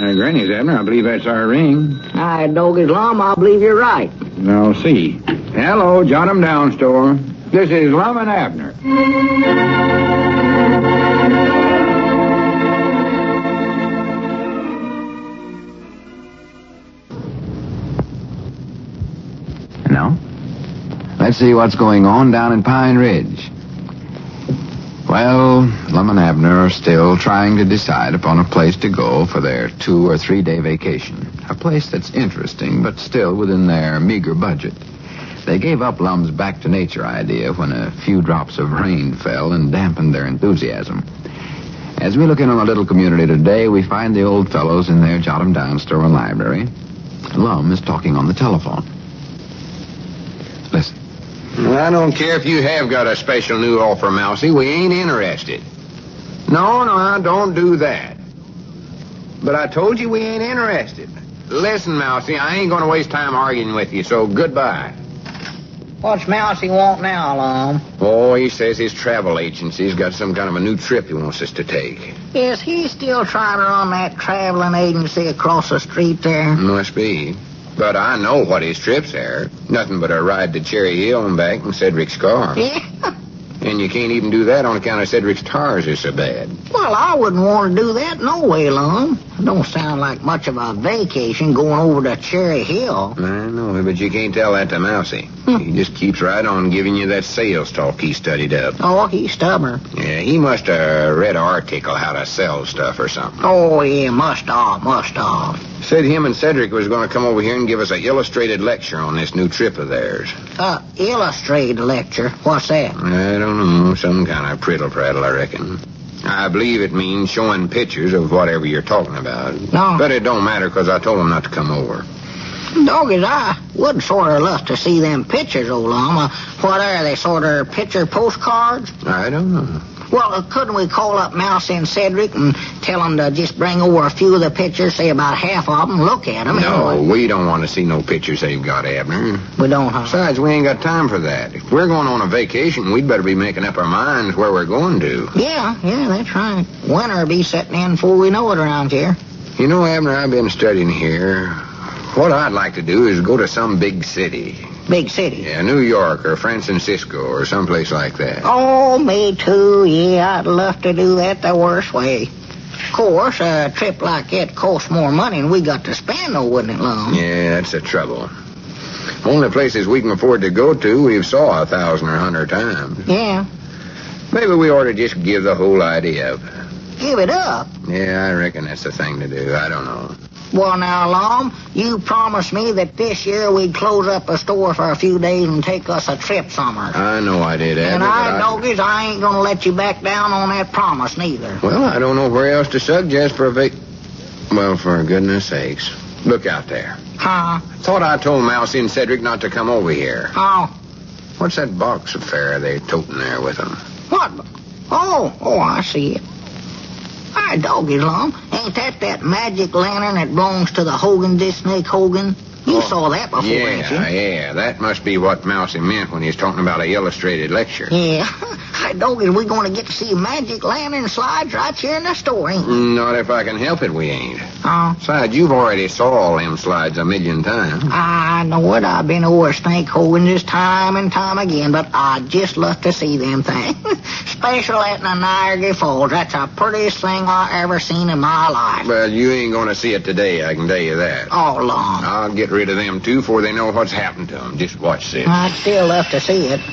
Granny's, Abner. I believe that's our ring. Hi, Doggy's Lum. I believe you're right. Now, see. Hello, jot 'em down, store. This is Lum and Abner. Now, let's see what's going on down in Pine Ridge. Well, Lum and Abner are still trying to decide upon a place to go for their 2 or 3 day vacation. A place that's interesting, but still within their meager budget. They gave up Lum's back-to-nature idea when a few drops of rain fell and dampened their enthusiasm. As we look in on the little community today, we find the old fellows in their jot-em-down store and library. Lum is talking on the telephone. Listen. I don't care if you have got a special new offer, Mousy. We ain't interested. No, don't do that. But I told you we ain't interested. Listen, Mousy, I ain't going to waste time arguing with you, so goodbye. What's Mousy want now, Lum? Oh, he says his travel agency's got some kind of a new trip he wants us to take. Is he still trying to run that traveling agency across the street there? Must be. But I know what his trips are. Nothing but a ride to Cherry Hill and back in Cedric's car. Yeah. And you can't even do that on account of Cedric's tires are so bad. Well, I wouldn't want to do that no way, Lum. It don't sound like much of a vacation going over to Cherry Hill. I know, but you can't tell that to Mousy. He just keeps right on giving you that sales talk he studied up. Oh, he's stubborn. Yeah, he must have read an article how to sell stuff or something. Oh, yeah, must have. Said him and Cedric was going to come over here and give us an illustrated lecture on this new trip of theirs. Illustrated lecture? What's that? I don't know. Some kind of prittle-prattle, I reckon. I believe it means showing pictures of whatever you're talking about. No. But it don't matter because I told him not to come over. Doggies, I would sort of love to see them pictures, old Lum. What are they, sort of picture postcards? I don't know. Well, couldn't we call up Mousy and Cedric and tell them to just bring over a few of the pictures, say about half of them, look at them? No, anyway? we don't want to see no pictures they've got, Abner. We don't, huh? Besides, we ain't got time for that. If we're going on a vacation, we'd better be making up our minds where we're going to. Yeah, that's right. Winter'll be setting in before we know it around here. You know, Abner, I've been studying here. What I'd like to do is go to some big city. Big city? Yeah, New York or San Francisco or someplace like that. Oh, me too. Yeah, I'd love to do that the worst way. Of course, a trip like that costs more money than we got to spend, though, wouldn't it, Lum? Yeah, that's the trouble. Only places we can afford to go to, we've saw 1,000 or 100 times. Yeah. Maybe we ought to just give the whole idea up. Give it up? Yeah, I reckon that's the thing to do. I don't know. Well, now, Lum, you promised me that this year we'd close up the store for a few days and take us a trip somewhere. I know I did, Abner. And Doggies, I ain't going to let you back down on that promise, neither. Well, I don't know where else to suggest for a Well, for goodness sakes. Look out there. Huh? Thought I told Mousy and Cedric not to come over here. Oh. What's that box affair they toting there with them? What? Oh, I see it. Hi, Doggies, Lum. Ain't that magic lantern that belongs to the Hogan, Snake Hogan? You saw that before, ain't you? Yeah. That must be what Mousy meant when he was talking about an illustrated lecture. Yeah. Hi, Doggies, we're going to get to see magic lantern slides right here in the store, ain't we? Not if I can help it, we ain't. Oh. Besides, you've already saw all them slides a million times. I know it. I've been over Snake Hogan just time and time again, but I'd just love to see them things. Especially at the Niagara Falls. That's the prettiest thing I ever seen in my life. Well, you ain't going to see it today, I can tell you that. Oh, Lum. I'll get rid of them, too, before they know what's happened to them. Just watch this. I'd still love to see it.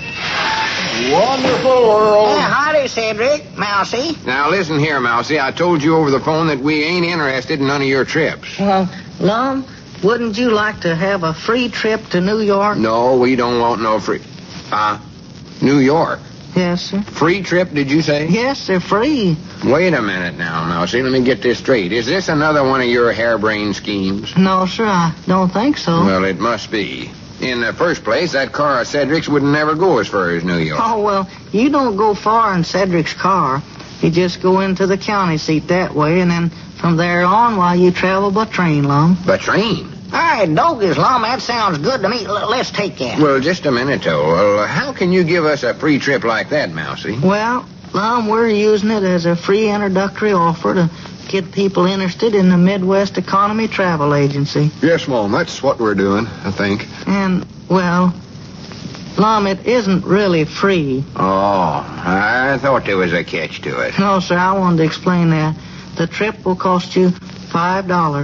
Wonderful world. Howdy, Cedric. Mousy. Now, listen here, Mousy. I told you over the phone that we ain't interested in none of your trips. Well, Lum, wouldn't you like to have a free trip to New York? No, we don't want no free... New York? Yes, sir. Free trip, did you say? Yes, they're free. Wait a minute now, Mousy. Let me get this straight. Is this another one of your harebrained schemes? No, sir, I don't think so. Well, it must be. In the first place, that car of Cedric's would never go as far as New York. Oh, well, you don't go far in Cedric's car. You just go into the county seat that way, and then from there on, while you travel by train, Lum. By train? All right, Doggies, Lum, that sounds good to me. Let's take that. Well, just a minute, though. Well, how can you give us a free trip like that, Mousy? Well, Lum, we're using it as a free introductory offer to get people interested in the Midwest Economy Travel Agency. Yes, Mom, that's what we're doing, I think. And, well, Lum, it isn't really free. Oh, I thought there was a catch to it. No, sir, I wanted to explain that. The trip will cost you $5.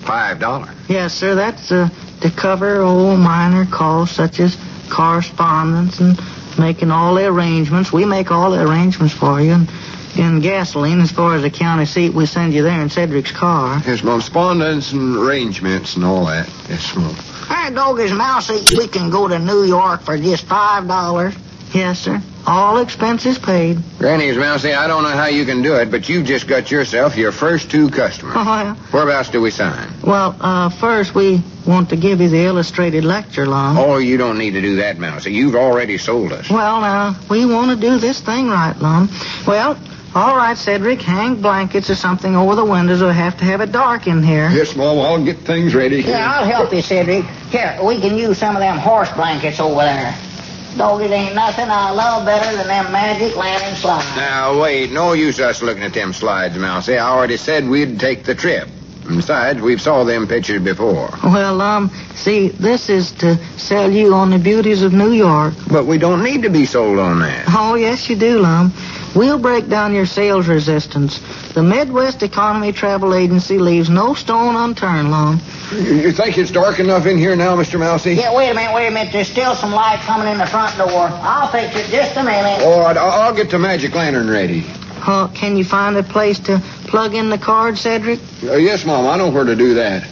$5? Yes, sir, that's to cover all minor costs such as correspondence and making all the arrangements. We make all the arrangements for you. And in gasoline, as far as the county seat, we send you there in Cedric's car. Yes, Mom, correspondence and arrangements and all that. Yes, Mom. Hey, Doggies, Mousy, we can go to New York for just $5. Yes, sir. All expenses paid. Granny's Mousy, I don't know how you can do it, but you've just got yourself your first 2 customers. Oh, well. Whereabouts do we sign? Well, first we want to give you the illustrated lecture, Lum. Oh, you don't need to do that, Mousy. You've already sold us. Well, now, we want to do this thing right, Lum. Well, all right, Cedric, hang blankets or something over the windows. We'll have to have it dark in here. Yes, Mom, I'll get things ready. Yeah, I'll help you, Cedric. Here, we can use some of them horse blankets over there. Doggies, ain't nothing I love better than them magic landing slides. Now, wait. No use us looking at them slides, Mousy. I already said we'd take the trip. And besides, we've saw them pictures before. Well, see, this is to sell you on the beauties of New York. But we don't need to be sold on that. Oh, yes, you do, Lum. We'll break down your sales resistance. The Midwest Economy Travel Agency leaves no stone unturned, Lum. You think it's dark enough in here now, Mr. Mousy? Yeah, wait a minute. There's still some light coming in the front door. I'll fix it just a minute. Oh, I'll get the magic lantern ready. Can you find a place to plug in the card, Cedric? Yes, Mom, I know where to do that.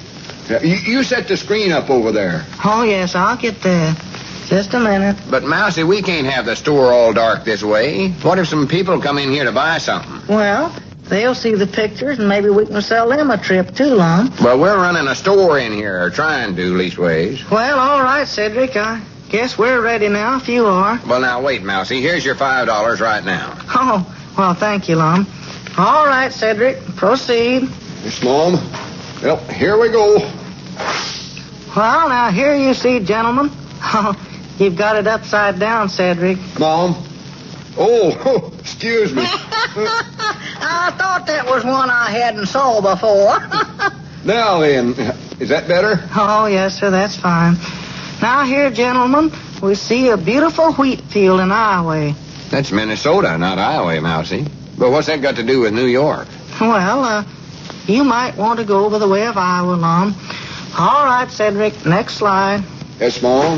You set the screen up over there. Oh, yes, I'll get that. Just a minute. But, Mousy, we can't have the store all dark this way. What if some people come in here to buy something? Well, they'll see the pictures, and maybe we can sell them a trip, too, Lum. Well, we're running a store in here, or trying to, leastways. Well, all right, Cedric. I guess we're ready now, if you are. Well, now, wait, Mousy. Here's your $5 right now. Oh, well, thank you, Lum. All right, Cedric. Proceed. Yes, Mom. Well, here we go. Well, now, here you see, gentlemen. You've got it upside down, Cedric. Mom. Oh, excuse me. I thought that was one I hadn't saw before. Now then, is that better? Oh, yes, sir, that's fine. Now here, gentlemen, we see a beautiful wheat field in Iowa. That's Minnesota, not Iowa, Mousy. But what's that got to do with New York? Well, you might want to go over the way of Iowa, Lum. All right, Cedric, next slide. Yes, Mom.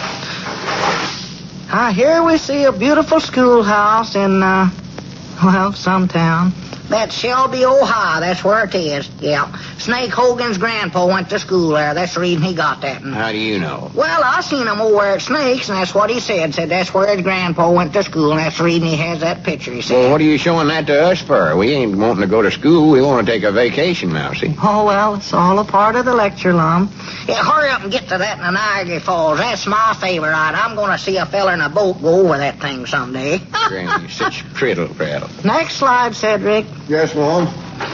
Here we see a beautiful schoolhouse in, some town. That's Shelby, Ohio. That's where it is. Yeah. Snake Hogan's grandpa went to school there. That's the reason he got that. How do you know? Well, I seen him over at Snake's, and that's what he said. Said that's where his grandpa went to school, and that's the reason he has that picture, he said. Well, what are you showing that to us for? We ain't wanting to go to school. We want to take a vacation, Mousy. Oh, well, it's all a part of the lecture, Lum. Yeah, hurry up and get to that in Niagara Falls. That's my favorite. I'm going to see a fella in a boat go over that thing someday. Granny, such criddle prattle. Next slide, Cedric. Yes, Mom.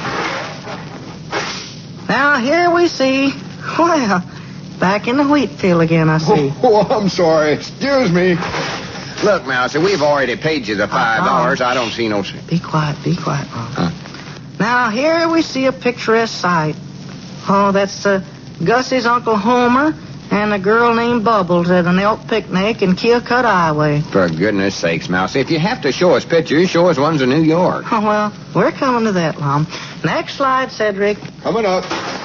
Now, here we see, well, back in the wheat field again, I see. Oh, I'm sorry. Excuse me. Look, Mousy, we've already paid you the $5. I don't see no... Be quiet, Mom. Now, here we see a picturesque sight. Oh, that's Gussie's Uncle Homer and a girl named Bubbles at an elk picnic in Keokuk, Iowa. For goodness sakes, Mousy, if you have to show us pictures, show us ones of New York. Oh, well, we're coming to that, Lum. Next slide, Cedric. Coming up.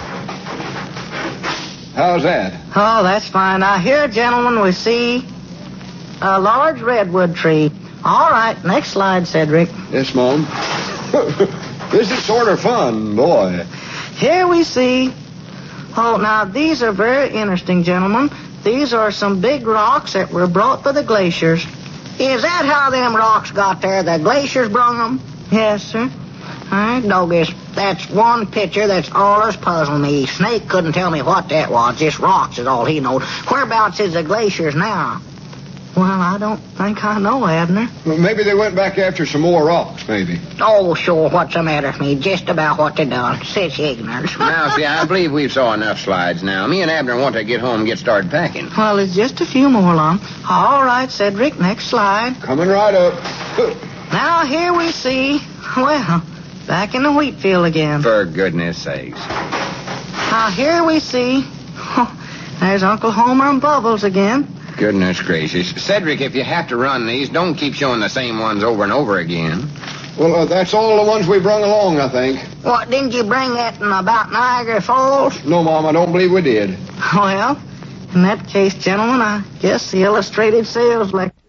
How's that? Oh, that's fine. Now, here, gentlemen, we see a large redwood tree. All right, next slide, Cedric. Yes, Mom. This is sort of fun, boy. Here we see... Oh, now, these are very interesting, gentlemen. These are some big rocks that were brought by the glaciers. Is that how them rocks got there? The glaciers brung them? Yes, sir. All right, Doggies. That's one picture that's always puzzled me. Snake couldn't tell me what that was. Just rocks is all he knows. Whereabouts is the glaciers now? Well, I don't think I know, Abner. Well, maybe they went back after some more rocks, maybe. Oh, sure. What's the matter with me? Just about what they done. Such ignorance. Now, see, I believe we've saw enough slides now. Me and Abner want to get home and get started packing. Well, it's just a few more, Lum. All right, Cedric, next slide. Coming right up. Now, here we see, well, back in the wheat field again. For goodness sakes. Now, here we see. There's Uncle Homer and Bubbles again. Goodness gracious. Cedric, if you have to run these, don't keep showing the same ones over and over again. Well, that's all the ones we brung along, I think. What, didn't you bring that in about Niagara Falls? No, Mom, I don't believe we did. Well, in that case, gentlemen, I guess the illustrated sales lecture.